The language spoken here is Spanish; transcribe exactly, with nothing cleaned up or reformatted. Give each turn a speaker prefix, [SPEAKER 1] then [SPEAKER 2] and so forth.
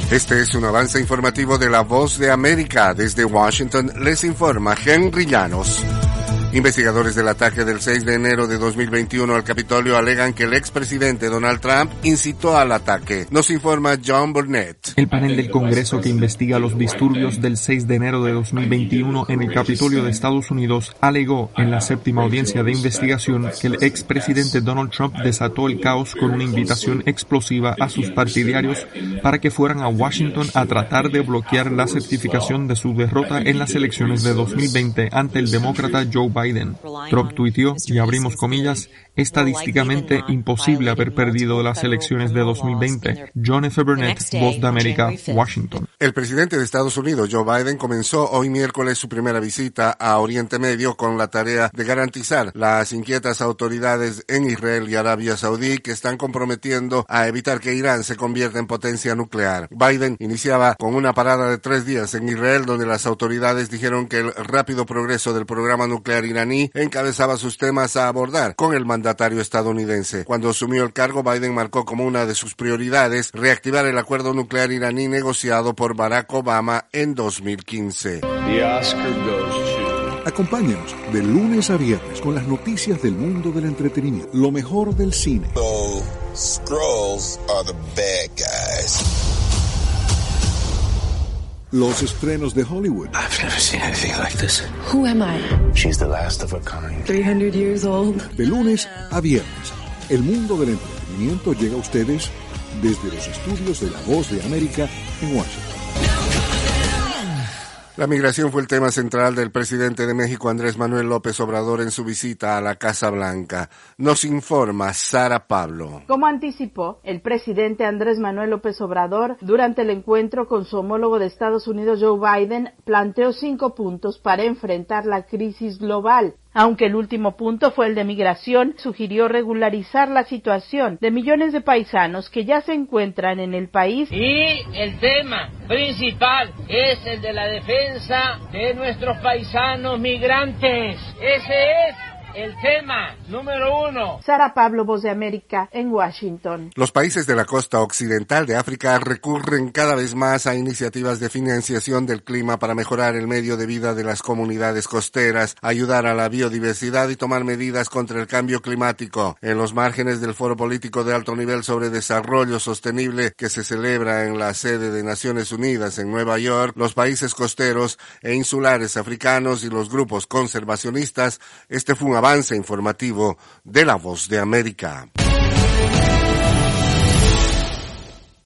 [SPEAKER 1] Este es un avance informativo de La Voz de América. Desde Washington les informa Henry Llanos. Investigadores del ataque del seis de enero de dos mil veintiuno al Capitolio alegan que el expresidente Donald Trump incitó al ataque. Nos informa John Burnett.
[SPEAKER 2] El panel del Congreso que investiga los disturbios del seis de enero de dos mil veintiuno en el Capitolio de Estados Unidos alegó en la séptima audiencia de investigación que el expresidente Donald Trump desató el caos con una invitación explosiva a sus partidarios para que fueran a Washington a tratar de bloquear la certificación de su derrota en las elecciones de dos mil veinte ante el demócrata Joe Biden. Biden. Trump tuiteó, y abrimos comillas, estadísticamente imposible haber perdido las elecciones de dos mil veinte. John F. Burnett, Voz de América, Washington.
[SPEAKER 1] El presidente de Estados Unidos, Joe Biden, comenzó hoy miércoles su primera visita a Oriente Medio con la tarea de garantizar las inquietas autoridades en Israel y Arabia Saudí que están comprometiendo a evitar que Irán se convierta en potencia nuclear. Biden iniciaba con una parada de tres días en Israel, donde las autoridades dijeron que el rápido progreso del programa nuclear iraní encabezaba sus temas a abordar con el mandatario estadounidense. Cuando asumió el cargo, Biden marcó como una de sus prioridades reactivar el acuerdo nuclear iraní negociado por Barack Obama en dos mil quince.
[SPEAKER 3] The Oscar goes to...
[SPEAKER 4] Acompáñanos de lunes a viernes con las noticias del mundo del entretenimiento, lo mejor del cine.
[SPEAKER 5] So, Skrulls are the bad guys.
[SPEAKER 4] Los estrenos de Hollywood.
[SPEAKER 6] I've never seen anything like this.
[SPEAKER 7] Who am I?
[SPEAKER 6] She's the last of her kind.
[SPEAKER 7] three hundred years old.
[SPEAKER 4] De lunes a viernes, el mundo del entretenimiento llega a ustedes desde los estudios de La Voz de América en Washington.
[SPEAKER 1] La migración fue el tema central del presidente de México, Andrés Manuel López Obrador, en su visita a la Casa Blanca. Nos informa Sara Pablo.
[SPEAKER 8] Como anticipó el presidente Andrés Manuel López Obrador, durante el encuentro con su homólogo de Estados Unidos, Joe Biden, planteó cinco puntos para enfrentar la crisis global. Aunque el último punto fue el de migración, sugirió regularizar la situación de millones de paisanos que ya se encuentran en el país.
[SPEAKER 9] Y el tema principal es el de la defensa de nuestros paisanos migrantes. Ese es el tema número uno.
[SPEAKER 8] Sara Pablo, Voz de América, en Washington.
[SPEAKER 1] Los países de la costa occidental de África recurren cada vez más a iniciativas de financiación del clima para mejorar el medio de vida de las comunidades costeras, ayudar a la biodiversidad y tomar medidas contra el cambio climático. En los márgenes del Foro Político de Alto Nivel sobre Desarrollo Sostenible que se celebra en la sede de Naciones Unidas en Nueva York, los países costeros e insulares africanos y los grupos conservacionistas, este fue un avance informativo de La Voz de América.